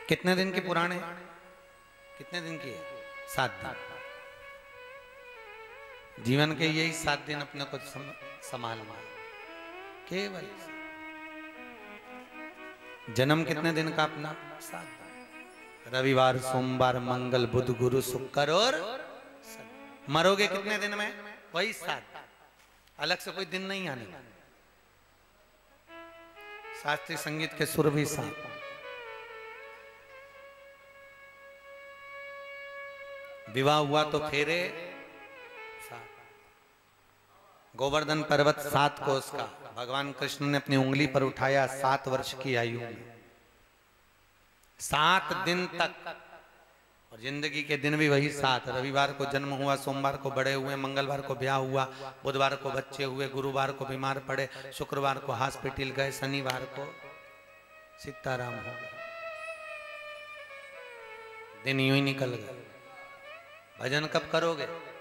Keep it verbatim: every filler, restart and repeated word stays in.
कितने दिन के पुराने? कितने दिन की है? सात दिन। जीवन के यही सात दिन अपने को संभालना है केवल। जन्म कितने दिन का अपना? सात दिन। रविवार, सोमवार, मंगल, बुध, गुरु, शुक्र और शनि। मरोगे कितने दिन में? वही सात। अलग से कोई दिन नहीं आने। शास्त्रीय संगीत के सुर भी सात। विवाह हुआ तो फेरे सात। गोवर्धन पर्वत सात कोस का भगवान कृष्ण ने अपनी उंगली पर उठाया सात वर्ष की आयु में, सात दिन तक। और जिंदगी के दिन भी वही सात। रविवार को जन्म हुआ, सोमवार को बड़े हुए, मंगलवार को ब्याह हुआ, बुधवार को बच्चे हुए, गुरुवार को बीमार पड़े, शुक्रवार को हॉस्पिटल गए, शनिवार को सीताराम हो गए। दिन यूं ही निकल गए। भजन कब करोगे?